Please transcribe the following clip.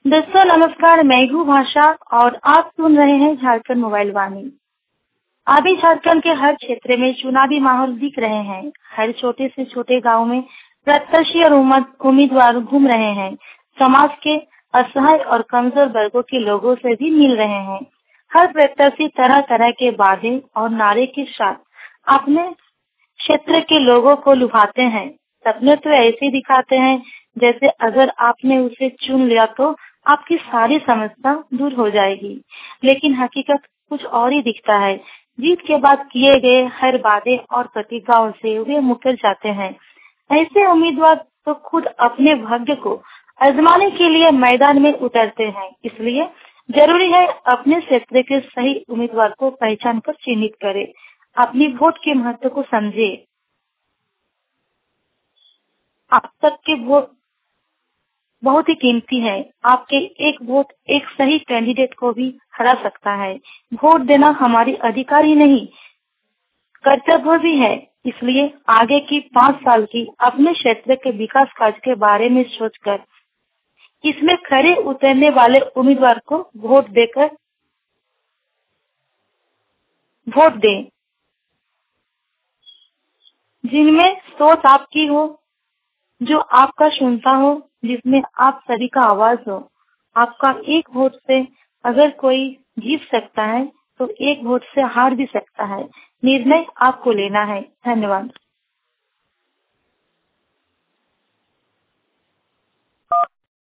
दोस्तों नमस्कार, मैं हूँ भाषा और आप सुन रहे हैं झारखंड मोबाइल वाणी। अभी झारखंड के हर क्षेत्र में चुनावी माहौल दिख रहे हैं। हर छोटे से छोटे गांव में प्रत्याशी और उम्मीदवार घूम रहे हैं। समाज के असहाय और कमजोर वर्गों के लोगों से भी मिल रहे हैं। हर प्रत्याशी तरह तरह के वादे और नारे के साथ अपने क्षेत्र के लोगों को लुभाते हैं। सपने तो ऐसे दिखाते हैं जैसे अगर आपने उसे चुन लिया तो आपकी सारी समस्या दूर हो जाएगी, लेकिन हकीकत कुछ और ही दिखता है। जीत के बाद किए गए हर वादे और प्रतिज्ञाओं से वे मुकर जाते हैं। ऐसे उम्मीदवार तो खुद अपने भाग्य को आजमाने के लिए मैदान में उतरते हैं। इसलिए जरूरी है अपने क्षेत्र के सही उम्मीदवार को पहचान कर चिन्हित करें। अपनी वोट के महत्व को समझे। आप तक के वोट बहुत ही कीमती है। आपके एक वोट एक सही कैंडिडेट को भी हरा सकता है। वोट देना हमारी अधिकार ही नहीं, कर्तव्य भी है। इसलिए आगे की 5 साल की अपने क्षेत्र के विकास कार्य के बारे में सोचकर इसमें खरे उतरने वाले उम्मीदवार को वोट दें, जिनमें सोच आपकी हो, जो आपका सुनता हो, जिसमें आप सभी का आवाज हो। आपका एक वोट से अगर कोई जीत सकता है तो एक वोट से हार भी सकता है। निर्णय आपको लेना है। धन्यवाद।